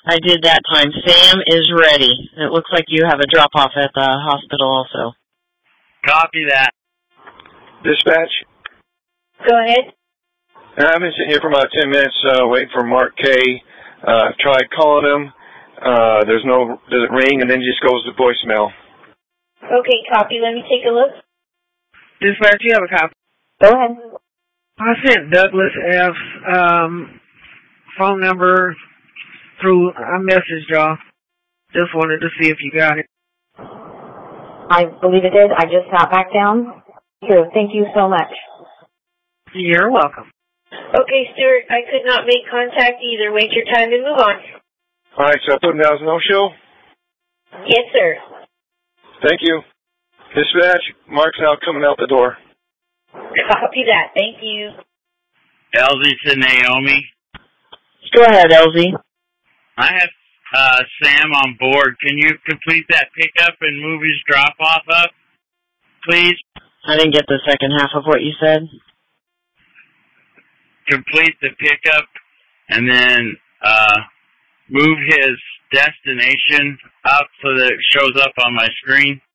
I did that time. Sam is ready. It looks like you have a drop-off at the hospital also. Copy that. Dispatch? Go ahead. I've been sitting here for about 10 minutes waiting for Mark K. I've tried calling him. Doesn't ring, and then just goes to voicemail. Okay, copy. Let me take a look. Dispatch, you have a copy. Go ahead. I sent Douglas F's phone number through a message, y'all. Just wanted to see if you got it. I believe it did. I just got back down. True. Thank you so much. You're welcome. Okay, Stuart, I could not make contact either. Wait your time and move on. All right, so I put him down as no-show? Yes, sir. Thank you. Dispatch, Mark's now coming out the door. Copy that. Thank you. Elsie to Naomi. Go ahead, Elsie. I have Sam on board. Can you complete that pickup and move his drop-off up, please? I didn't get the second half of what you said. Complete the pickup and then move his destination up so that it shows up on my screen.